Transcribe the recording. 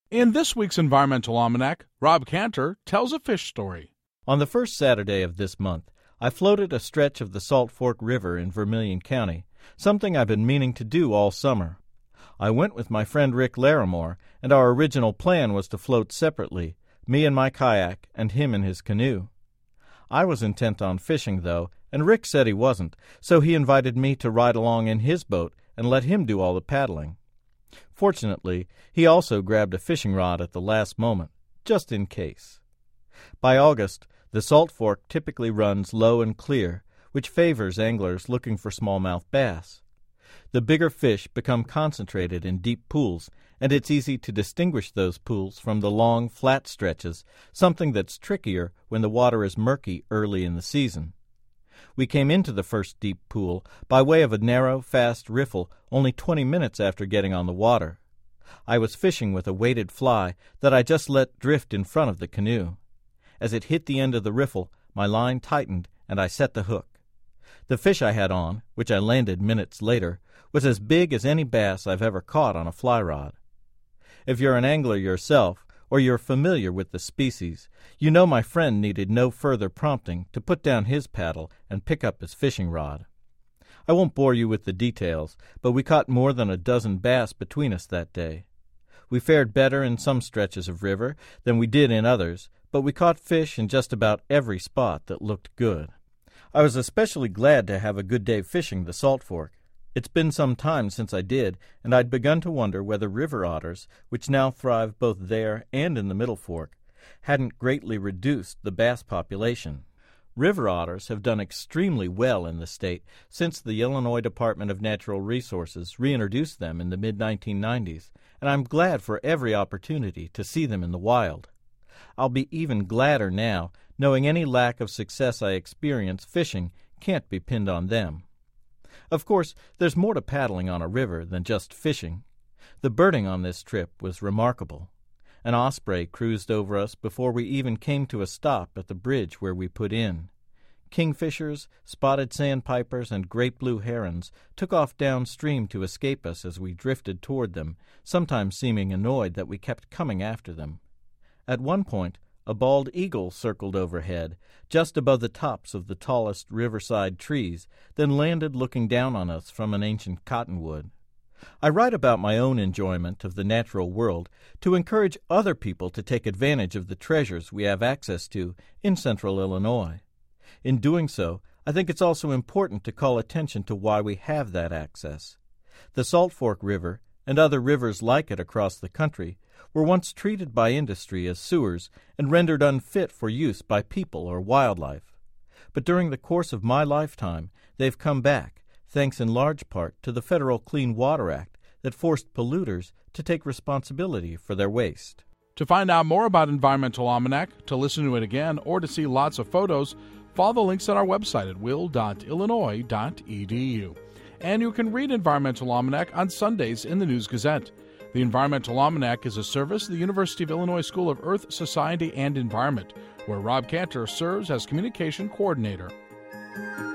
In this week's Environmental Almanac, Rob Cantor tells a fish story. On the first Saturday of this month, I floated a stretch of the Salt Fork River in Vermilion County, something I've been meaning to do all summer. I went with my friend Rick Larimore, and our original plan was to float separately, me in my kayak and him in his canoe. I was intent on fishing, though, and Rick said he wasn't, so he invited me to ride along in his boat and let him do all the paddling. Fortunately, he also grabbed a fishing rod at the last moment, just in case. By August, the Salt Fork typically runs low and clear, which favors anglers looking for smallmouth bass. The bigger fish become concentrated in deep pools, and it's easy to distinguish those pools from the long, flat stretches, something that's trickier when the water is murky early in the season. We came into the first deep pool by way of a narrow, fast riffle only 20 minutes after getting on the water. I was fishing with a weighted fly that I just let drift in front of the canoe. As it hit the end of the riffle, my line tightened and I set the hook. The fish I had on, which I landed minutes later, was as big as any bass I've ever caught on a fly rod. If you're an angler yourself, or you're familiar with the species, you know my friend needed no further prompting to put down his paddle and pick up his fishing rod. I won't bore you with the details, but we caught more than a dozen bass between us that day. We fared better in some stretches of river than we did in others, but we caught fish in just about every spot that looked good. I was especially glad to have a good day fishing the Salt Fork. It's been some time since I did, and I'd begun to wonder whether river otters, which now thrive both there and in the Middle Fork, hadn't greatly reduced the bass population. River otters have done extremely well in the state since the Illinois Department of Natural Resources reintroduced them in the mid-1990s, and I'm glad for every opportunity to see them in the wild. I'll be even gladder now, knowing any lack of success I experience fishing can't be pinned on them. Of course, there's more to paddling on a river than just fishing. The birding on this trip was remarkable. An osprey cruised over us before we even came to a stop at the bridge where we put in. Kingfishers, spotted sandpipers, and great blue herons took off downstream to escape us as we drifted toward them, sometimes seeming annoyed that we kept coming after them. At one point, a bald eagle circled overhead, just above the tops of the tallest riverside trees, then landed looking down on us from an ancient cottonwood. I write about my own enjoyment of the natural world to encourage other people to take advantage of the treasures we have access to in central Illinois. In doing so, I think it's also important to call attention to why we have that access. The Salt Fork River, and other rivers like it across the country, were once treated by industry as sewers and rendered unfit for use by people or wildlife. But during the course of my lifetime, they've come back, thanks in large part to the Federal Clean Water Act that forced polluters to take responsibility for their waste. To find out more about Environmental Almanac, to listen to it again, or to see lots of photos, follow the links on our website at will.illinois.edu. And you can read Environmental Almanac on Sundays in the News-Gazette. The Environmental Almanac is a service of the University of Illinois School of Earth, Society, and Environment, where Rob Cantor serves as Communication Coordinator.